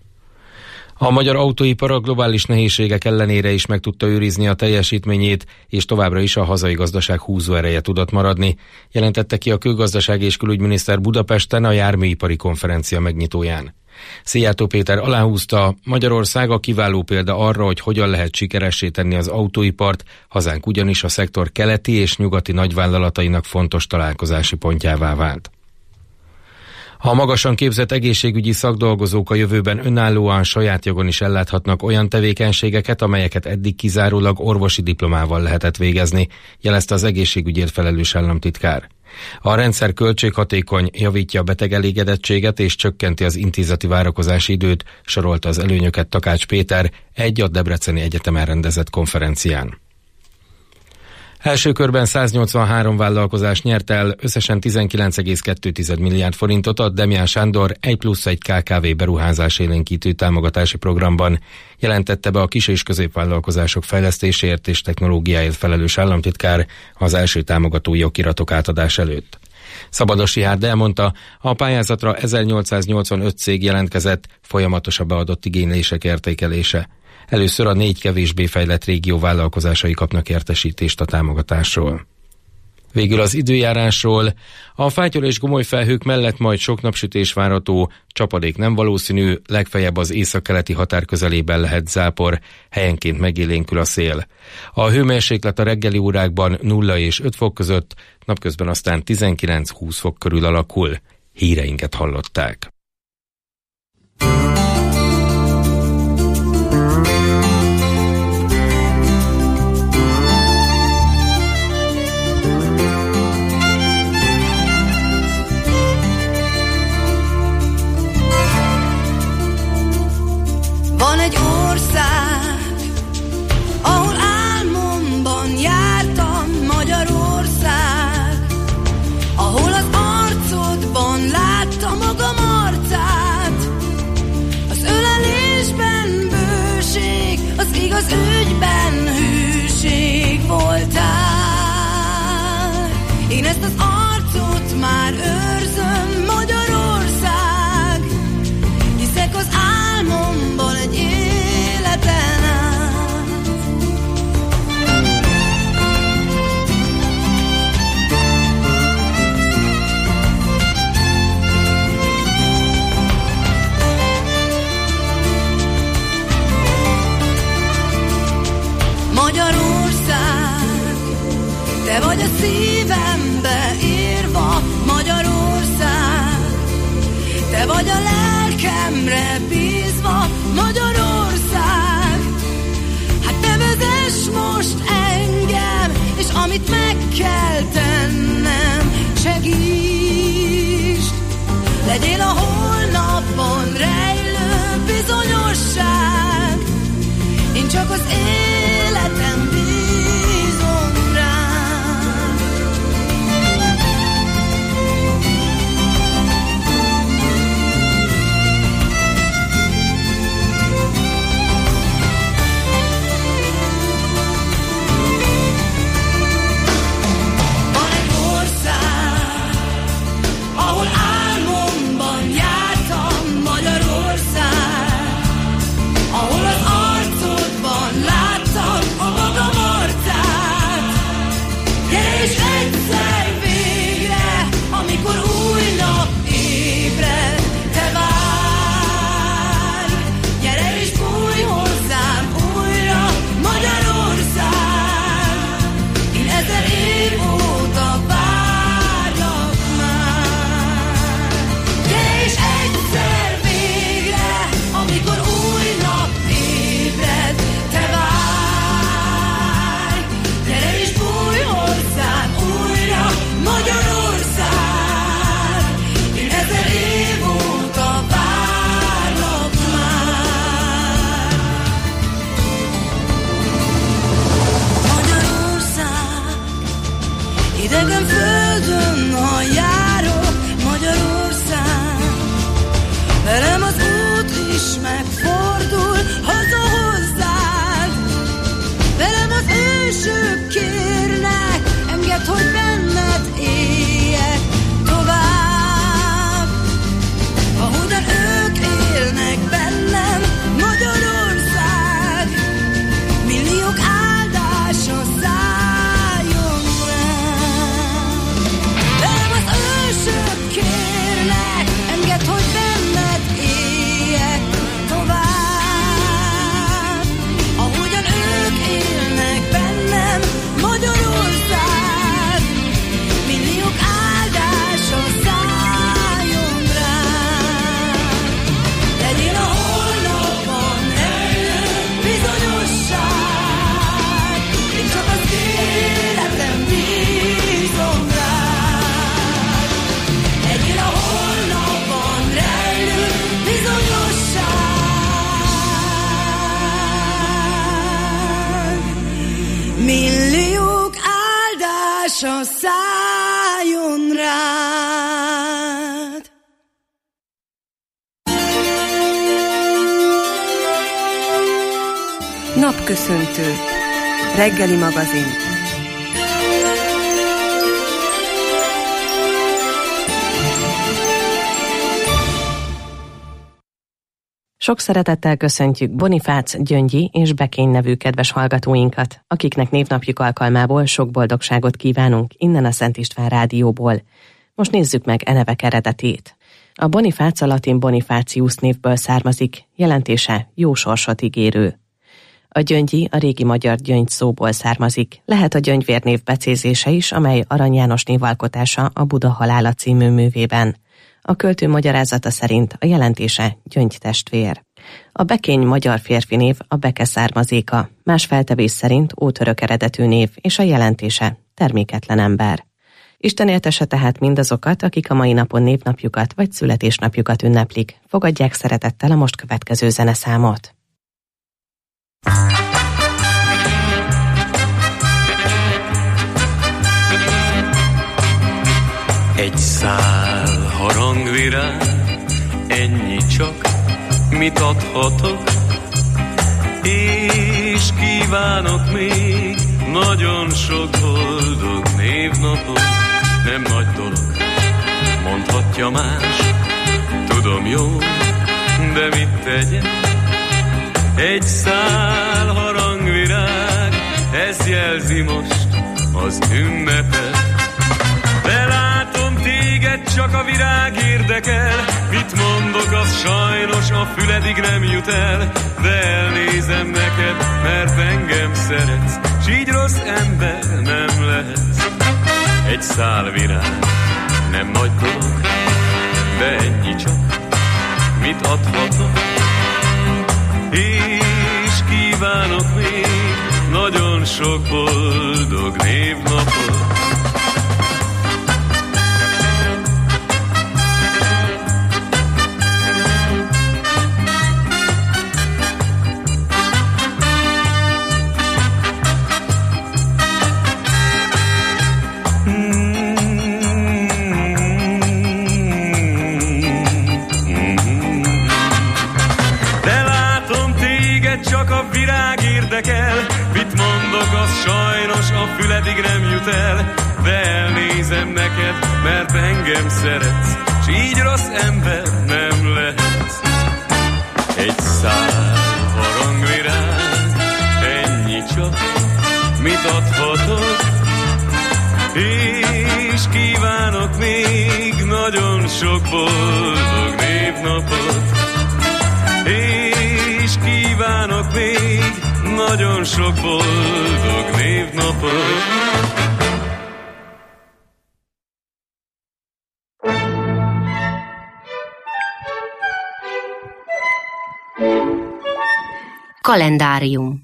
A magyar autóipar a globális nehézségek ellenére is meg tudta őrizni a teljesítményét, és továbbra is a hazai gazdaság húzóereje tudott maradni, jelentette ki a külgazdasági és külügyminiszter Budapesten a járműipari konferencia megnyitóján. Szijjártó Péter aláhúzta, Magyarország a kiváló példa arra, hogy hogyan lehet sikeressé tenni az autóipart, hazánk ugyanis a szektor keleti és nyugati nagyvállalatainak fontos találkozási pontjává vált. A magasan képzett egészségügyi szakdolgozók a jövőben önállóan saját jogon is elláthatnak olyan tevékenységeket, amelyeket eddig kizárólag orvosi diplomával lehetett végezni, jelezte az egészségügyért felelős államtitkár. A rendszer költséghatékony, javítja a betegelégedettséget és csökkenti az intézeti várakozási időt, sorolta az előnyöket Takács Péter egy a Debreceni Egyetemen rendezett konferencián. Első körben 183 vállalkozás nyert el összesen 19,2 milliárd forintot a Demján Sándor 1+1 KKV beruházás élénkítő támogatási programban, jelentette be a kis- és középvállalkozások fejlesztéséért és technológiáért felelős államtitkár az első támogatói okiratok átadás előtt. Szabados Rihárd elmondta, a pályázatra 1885 cég jelentkezett, folyamatos a beadott igénylések értékelése. Először a 4 kevésbé fejlett régió vállalkozásai kapnak értesítést a támogatásról. Végül az időjárásról. A fátyol és gomoly felhők mellett majd sok napsütés várható, csapadék nem valószínű, legfeljebb az északkeleti határ közelében lehet zápor, helyenként megélénkül a szél. A hőmérséklet a reggeli órákban 0 és 5 fok között, napközben aztán 19-20 fok körül alakul. híreinket hallották. Van egy ország, ahol álmomban jártam, Magyarország, ahol az arcodban láttam magam arcát. Az ölelésben bőség, az igaz ügyben hűség voltál. Én ezt az arcot már őrzöm, Magyarország, hiszek az álmomban egy életen át. Magyarország, te vagy a szívembe írva, Magyarország, te vagy a lelkemre bízva, Magyarország. Hát te vezess most engem, és amit meg kell tennem, segítsd. Legyél a holnapban rejlő bizonyosság, én csak az életem bízom rád. Van egy ország, ahol álmomban jártam, Magyarország, ahol az arcodban láttam a magam arcát. Gyere és egyszer végre, amikor új nap ébred, te várj. Gyere és fújj hozzám újra, Magyarország, én 1000 év óta várlak már. Gyere és egyszer végre, amikor új nap ébred, te várj. Gyere és fújj hozzám újra, Magyarország, én 1000 év óta várlak már. Magyarország, idegen földön, ha járok, Magyarország, velem az út is megfordul haza hozzád. Velem az ősök kérnek, engedd, hogy benned éljek tovább. Ahogyan ők élnek bennem, Magyarország, milliók áldása szálljon rám. Velem az ősök kérnek, engedd, hogy benned éljek tovább. Ahogyan ők élnek bennem, Magyarország, milliók áldása szálljon rám. Legyél a holnapban rejlő bizonyosság, én csak az életem bízom rád. Legyél a holnapban rejlő bizonyosság, milliók áldása szálljon rád. Napköszöntő. Reggeli magazin. Sok szeretettel köszöntjük Bonifác, Gyöngyi és Bekény nevű kedves hallgatóinkat, akiknek névnapjuk alkalmából sok boldogságot kívánunk innen a Szent István Rádióból. Most nézzük meg e nevek eredetét. A Bonifác a latin Bonifácius névből származik, jelentése jó sorsot ígérő. A Gyöngyi a régi magyar gyöngy szóból származik, lehet a gyöngyvérnév becézése is, amely Arany János névalkotása a Buda halála című művében. A költő magyarázata szerint a jelentése gyöngytestvér. A Bekény magyar férfi név a Beke származéka, más feltevés szerint ótörök eredetű név, és a jelentése terméketlen ember. Isten éltesse tehát mindazokat, akik a mai napon névnapjukat vagy születésnapjukat ünneplik. Fogadják szeretettel a most következő zeneszámot. Egy szál harangvirág, ennyi csak, mit adhatok, és kívánok még nagyon sok boldog névnapot. Nem nagy dolog, mondhatja más, tudom jó, de mit tegyek? Egy szál harangvirág, ez jelzi most az ünnepet. De látom téged, csak a virág érdekel, mit mondok, az sajnos a füledig nem jut el. De elnézem neked, mert engem szeretsz, s így rossz ember nem lehetsz. Egy szál virág, nem nagy dolog, de ennyi csak, mit adhatok, és kívánok még nagyon sok boldog névnapot. Csak a virág érdekel, mit mondok, az sajnos a füledig nem jut el. De elnézem neked, mert engem szeretsz, s így rossz ember nem lehetsz. Egy szál harangvirág, ennyi csak, mit adhatok, és kívánok még nagyon sok boldog névnapot. És kívánok még nagyon sok boldog névnapot. Kalendárium.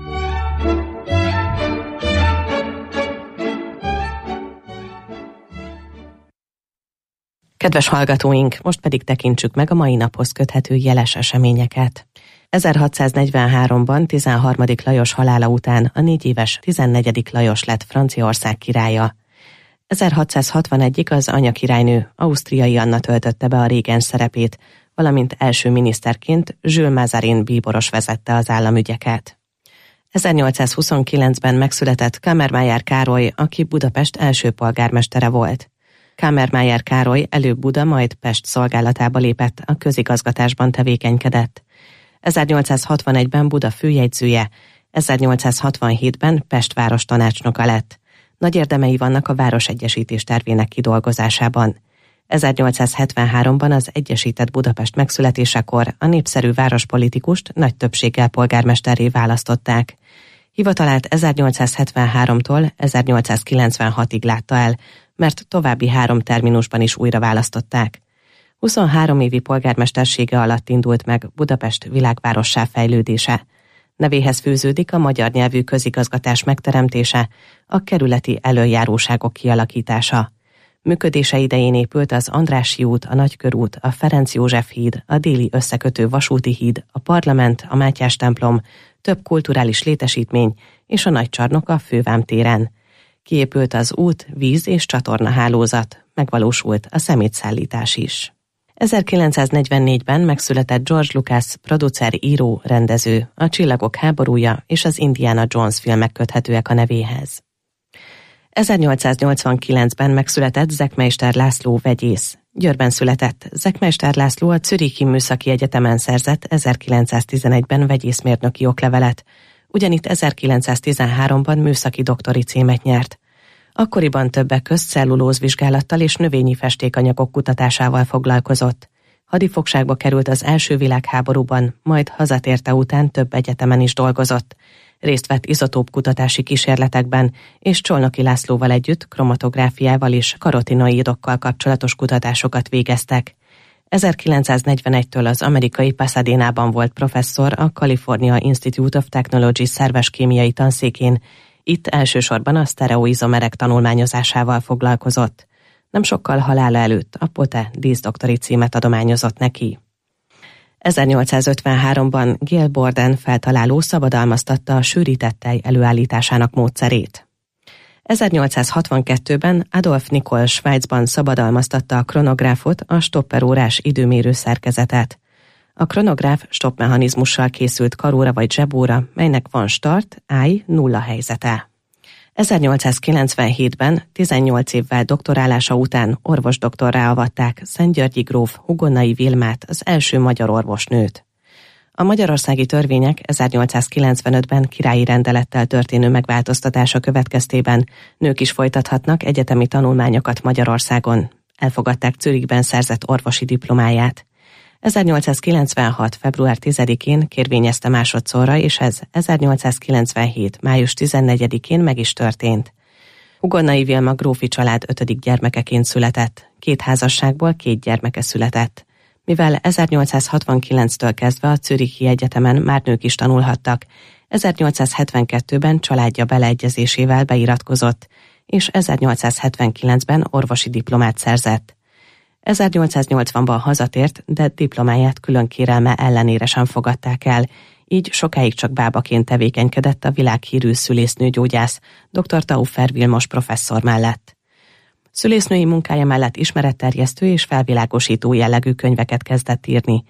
Kedves hallgatóink, most pedig tekintsük meg a mai naphoz köthető jeles eseményeket. 1643-ban 13. Lajos halála után a 4 éves 14. Lajos lett Franciaország királya. 1661-ig az anyakirálynő, Ausztriai Anna töltötte be a régens szerepét, valamint első miniszterként Jules Mazarin bíboros vezette az államügyeket. 1829-ben megszületett Kammermayer Károly, aki Budapest első polgármestere volt. Kammermayer Károly előbb Buda, majd Pest szolgálatába lépett, a közigazgatásban tevékenykedett. 1861-ben Buda főjegyzője, 1867-ben Pest város tanácsnoka lett. Nagy érdemei vannak a városegyesítés tervének kidolgozásában. 1873-ban az egyesített Budapest megszületésekor a népszerű várospolitikust nagy többséggel polgármesterré választották. Hivatalát 1873-tól 1896-ig látta el, mert további 3 terminusban is újra választották. 23 évi polgármestersége alatt indult meg Budapest világvárossá fejlődése. Nevéhez fűződik a magyar nyelvű közigazgatás megteremtése, a kerületi elöljáróságok kialakítása. Működése idején épült az Andrássy út, a Nagykörút, a Ferenc József híd, a déli összekötő vasúti híd, a Parlament, a Mátyás templom, több kulturális létesítmény és a Nagycsarnok a Fővám téren. Kiépült az út, víz és csatornahálózat, megvalósult a szemétszállítás is. 1944-ben megszületett George Lucas, producer, író, rendező, a Csillagok háborúja és az Indiana Jones filmek köthetőek a nevéhez. 1889-ben megszületett Zekmeister László vegyész. Győrben született. Zekmeister László a Zürichi Műszaki Egyetemen szerzett 1911-ben vegyészmérnöki oklevelet, ugyanitt 1913-ban műszaki doktori címet nyert. Akkoriban többek közt cellulózvizsgálattal és növényi festékanyagok kutatásával foglalkozott. Hadifogságba került az első világháborúban, majd hazatérte után több egyetemen is dolgozott. Részt vett izotóp kutatási kísérletekben, és Csolnoki Lászlóval együtt kromatográfiával és karotinoidokkal kapcsolatos kutatásokat végeztek. 1941-től az amerikai Pasadena-ban volt professzor a California Institute of Technology szerves kémiai tanszékén, itt elsősorban a sztereoizomerek tanulmányozásával foglalkozott. Nem sokkal halála előtt a Pote díszdoktori címet adományozott neki. 1853-ban Gail Borden feltaláló szabadalmaztatta a sűrített tej előállításának módszerét. 1862-ben Adolf Nikol Svájcban szabadalmaztatta a kronográfot, a stopperórás időmérő szerkezetet. A kronográf stoppmechanizmussal készült karóra vagy zsebóra, melynek van start, állj, nulla helyzete. 1897-ben, 18 évvel doktorálása után orvosdoktorrá avatták Szentgyörgyi gróf Hugonnai Vilmát, az első magyar orvosnőt. A magyarországi törvények 1895-ben királyi rendelettel történő megváltoztatása következtében nők is folytathatnak egyetemi tanulmányokat Magyarországon. Elfogadták Zürichben szerzett orvosi diplomáját. 1896. február 10-én kérvényezte másodszorra, és ez 1897. május 14-én meg is történt. Hugonnai Vilma grófi család 5. gyermekeként született, 2 házasságból 2 gyermeke született. Mivel 1869-től kezdve a Zürichi Egyetemen már nők is tanulhattak, 1872-ben családja beleegyezésével beiratkozott, és 1879-ben orvosi diplomát szerzett. 1880-ban hazatért, de diplomáját külön kérelme ellenére sem fogadták el, így sokáig csak bábaként tevékenykedett a világhírű szülésznőgyógyász, dr. Taufer Vilmos professzor mellett. Szülésznői munkája mellett ismeretterjesztő és felvilágosító jellegű könyveket kezdett írni.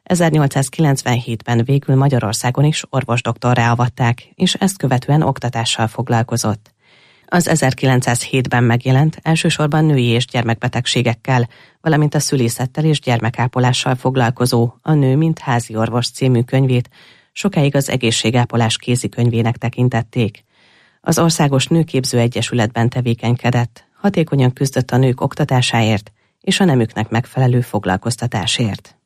1897-ben végül Magyarországon is orvosdoktorrá avatták, és ezt követően oktatással foglalkozott. Az 1907-ben megjelent, elsősorban női és gyermekbetegségekkel, valamint a szülészettel és gyermekápolással foglalkozó A nő, mint házi orvos című könyvét sokáig az egészségápolás kézikönyvének tekintették. Az Országos Nőképző Egyesületben tevékenykedett, hatékonyan küzdött a nők oktatásáért és a nemüknek megfelelő foglalkoztatásért.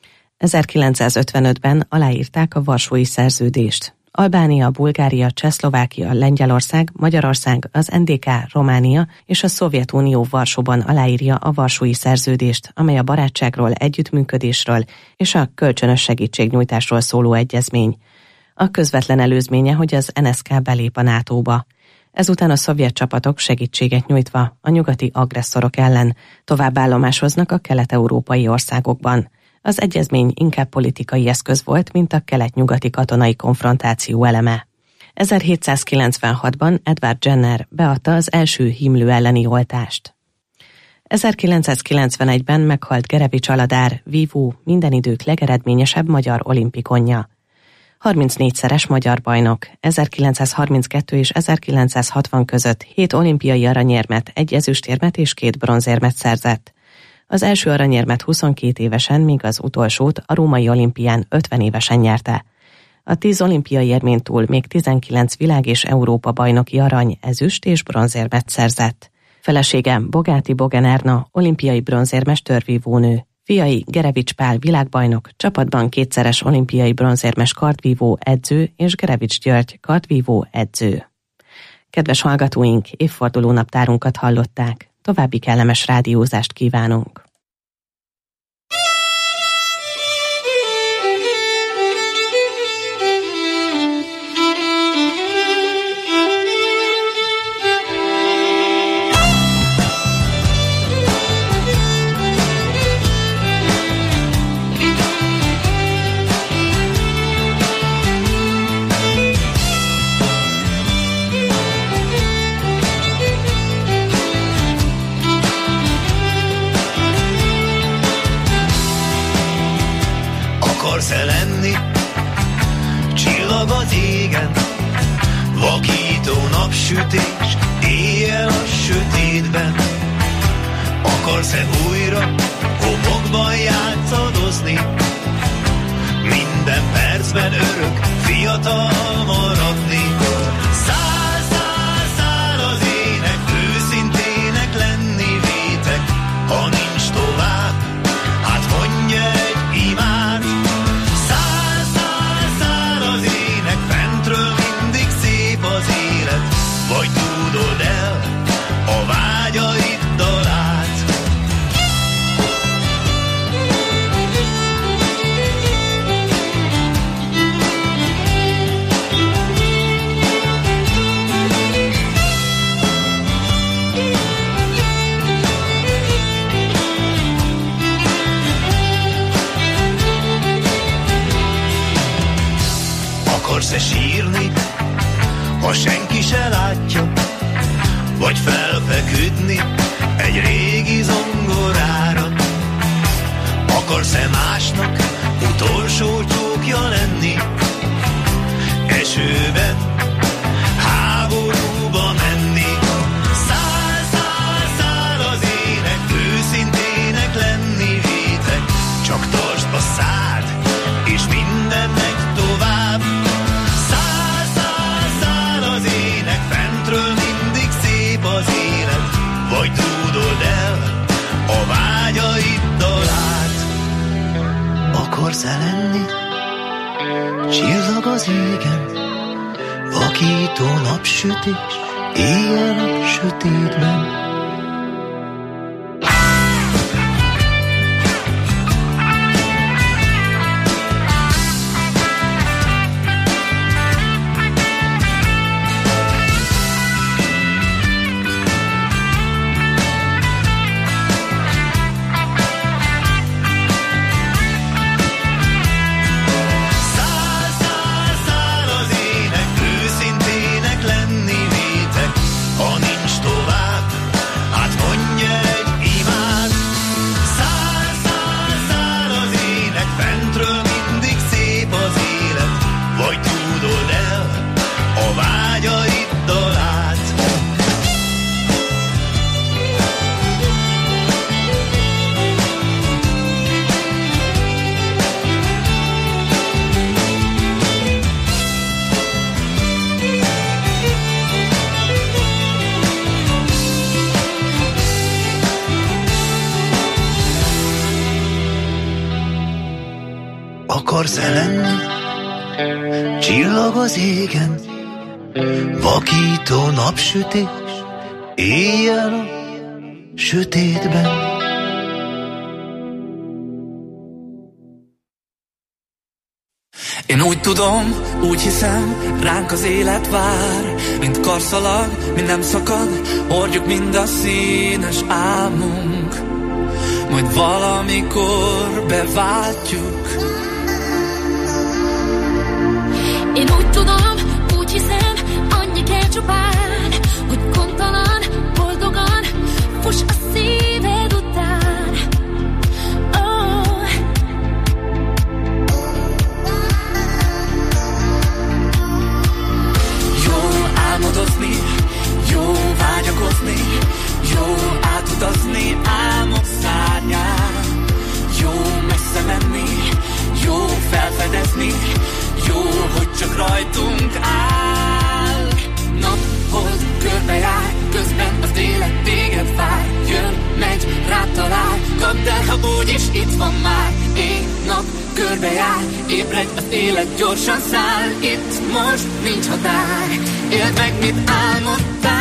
1955-ben aláírták a Varsói Szerződést. Albánia, Bulgária, Csehszlovákia, Lengyelország, Magyarország, az NDK, Románia és a Szovjetunió Varsóban aláírja a Varsói Szerződést, amely a barátságról, együttműködésről és a kölcsönös segítségnyújtásról szóló egyezmény. A közvetlen előzménye, hogy az NSZK belép a NATO-ba. Ezután a szovjet csapatok segítséget nyújtva a nyugati agresszorok ellen tovább állomásoznak a kelet-európai országokban. Az egyezmény inkább politikai eszköz volt, mint a kelet-nyugati katonai konfrontáció eleme. 1796-ban Edward Jenner beadta az első hímlő elleni oltást. 1991-ben meghalt Gerevics Aladár, vívó, minden idők legeredményesebb magyar olimpikonja. 34-szeres magyar bajnok, 1932 és 1960 között 7 olimpiai aranyérmet, 1 ezüstérmet és 2 bronzérmet szerzett. Az első aranyérmet 22 évesen, míg az utolsót a római olimpián 50 évesen nyerte. A 10 olimpiai érmén túl még 19 világ- és Európa bajnoki arany, ezüst és bronzérmet szerzett. Felesége Bogáti Bogen Erna, olimpiai bronzérmes törvívónő. Fiai Gerevics Pál világbajnok, csapatban 2-szeres olimpiai bronzérmes kardvívó edző és Gerevics György kardvívó edző. Kedves hallgatóink, évforduló naptárunkat hallották. További kellemes rádiózást kívánunk! Akarsz-e lenni csillag az égen, vakító napsütés éjjel a sötétben? Akarsz-e újra homokban játszadozni, minden percben örök fiatal maradni? Száll, száll, száll az ének, őszintének lenni vétek, ha nincs tovább, hát mondja egy imát. Száll, száll, száll az ének, fentről mindig Akarsz-e sírni, ha senki se látja, vagy felfeküdni egy régi zongorára? Akarsz-e másnak utolsó csókja lenni, esőben, háborúba menni? Száll, száll, száll az ének, őszintének lenni vétek, csak tartsd a szád, és minden megy tovább. Száll, száll, száll az ének, fentről mindig szép az élet, vagy dúdold el a vágyaiddal át. Akarsz-e lenni csillag az égen, vakító napsütés, éjjel a sötétben? Akarsz-e lenni csillag az égen, vakító napsütés, éjjel a sötétben? Én úgy tudom, úgy hiszem, ránk az élet vár, mint karszalag, mi nem szakad, hordjuk mind a színes álmunk, majd valamikor beváltjuk. Én úgy tudom, úgy hiszem, annyi kell csupán, hogy gondtalan, boldogan fuss a szíved után. Oh. Jó álmodozni, jó vágyakozni, jó átutazni álmok szárnyán, jó messze menni, jó felfedezni, jó, hogy csak rajtunk áll. Nap-hold körbejár, közben az élet téged vár. Jön, megy, rád talál, kapd el, ha úgyis itt van már. Éjnap körbejár, ébredj, az élet gyorsan száll. Itt most nincs határ, éld meg, mit álmodtál.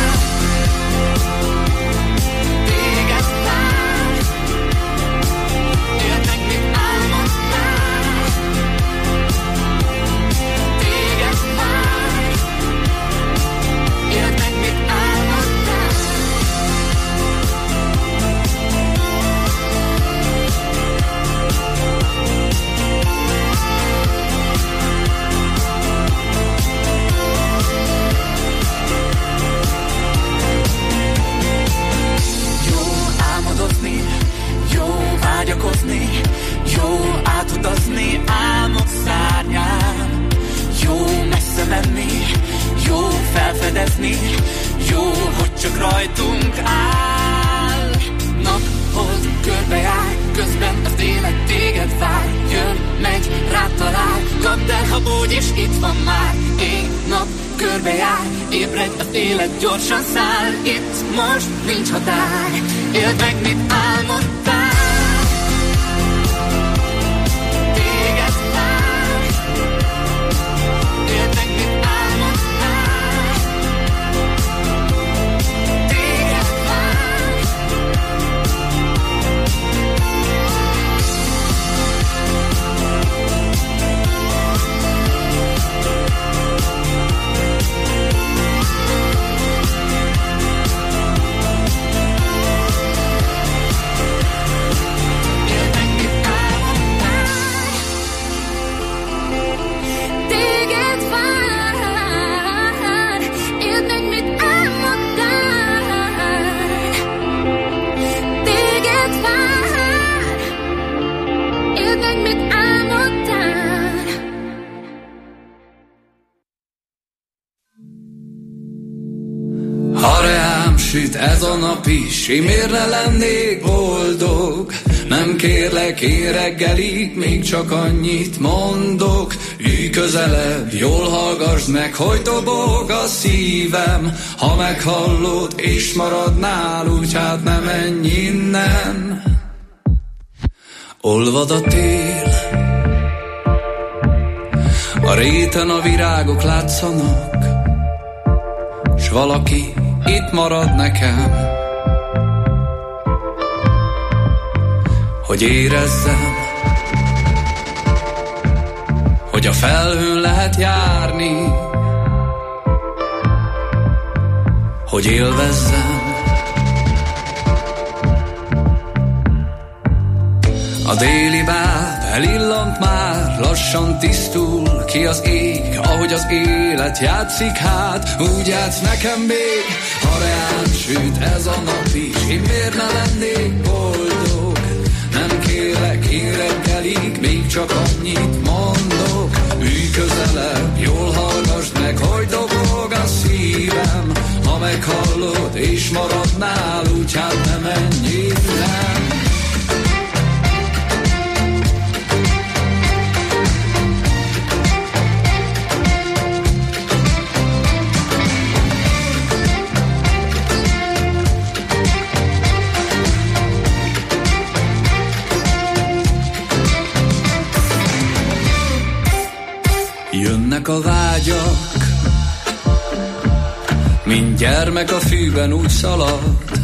Jó átutazni álmok szárnyán, jó messze menni, jó felfedezni, jó, hogy csak rajtunk áll. Nap-hold körbejár, közben az élet téged vár. Jön, megy, rád talál, kapd el, ha úgyis itt van már. Éjnap körbejár, ébredj, az élet gyorsan száll. Itt most nincs határ, éld meg, mit álmodtál. vár, éld meg, mit álmodtál. Téged vár, éld meg, mit álmodtál. Ha rám süt ez a nap is, én miért ne lennék boldog? Nem kérlek én reggelig, még csak annyit mondok. Ülj közelebb, jól hallgassd meg, hogy dobog a szívem. Ha meghallod és maradnál, úgy hát ne menj innen. Olvad a tél, a réten a virágok látszanak, s valaki itt marad nekem, hogy érezzem, hogy a felhőn lehet járni, hogy élvezzem. A déli báb elillant már, lassan tisztul ki az ég, ahogy az élet játszik, hát úgy játsz nekem még. Ha reám süt ez a nap is, én miért ne lennék boldog? Nem kérlek én reggelig, még csak annyit mondok. Ülj közelebb, jól hallgassd meg, hogy dobog a szívem. Ha meghallod és maradnál, úgy hát ne menj innen. Jönnek a vágyak, mint gyermek a fűben úgy szalad.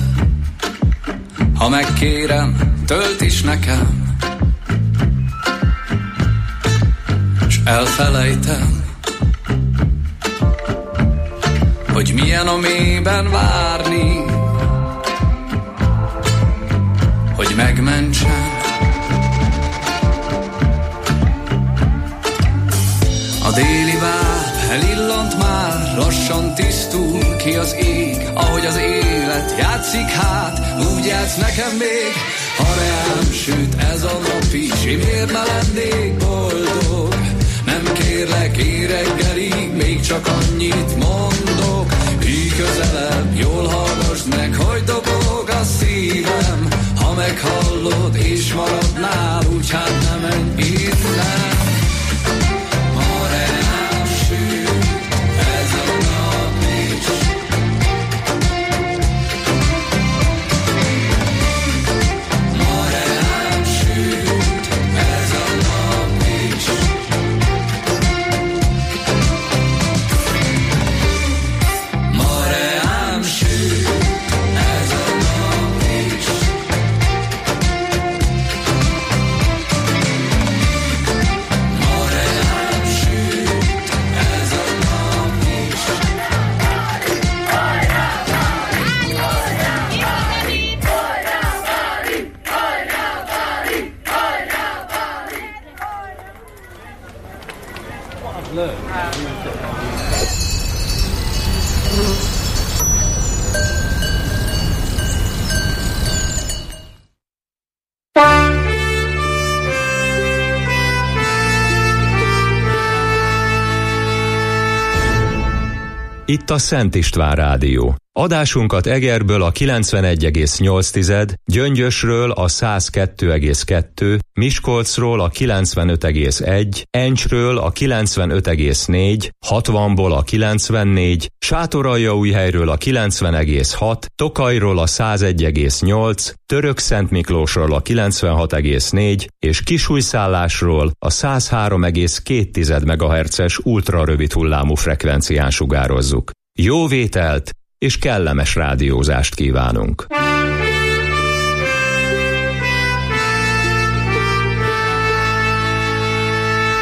Ha megkérem, tölt is nekem, s elfelejtem, hogy milyen a mélyben várni, hogy megmentsem. A déli váb elillant már, lassan tisztul ki az ég, ahogy az élet játszik, hát úgy játsz nekem még. Ha reám süt ez a nap is, én miért ne lennék boldog? Nem kérlek én reggelig, még csak annyit mondok. Ülj közelebb, jól hallgassd meg, hogy dobog a szívem. Ha meghallod és maradnál, úgy hát ne menj innen. Itt a Szent István Rádió. Adásunkat Egerből a 91,8, Gyöngyösről a 102,2, Miskolcról a 95,1, Encsről a 95,4, 60-ból a 94, Sátoraljaújhelyről a 90,6, Tokajról a 101,8, Törökszentmiklósról a 96,4 és Kisújszállásról a 103,2 MHz-es ultrarövid hullámú frekvencián sugározzuk. Jó vételt és kellemes rádiózást kívánunk!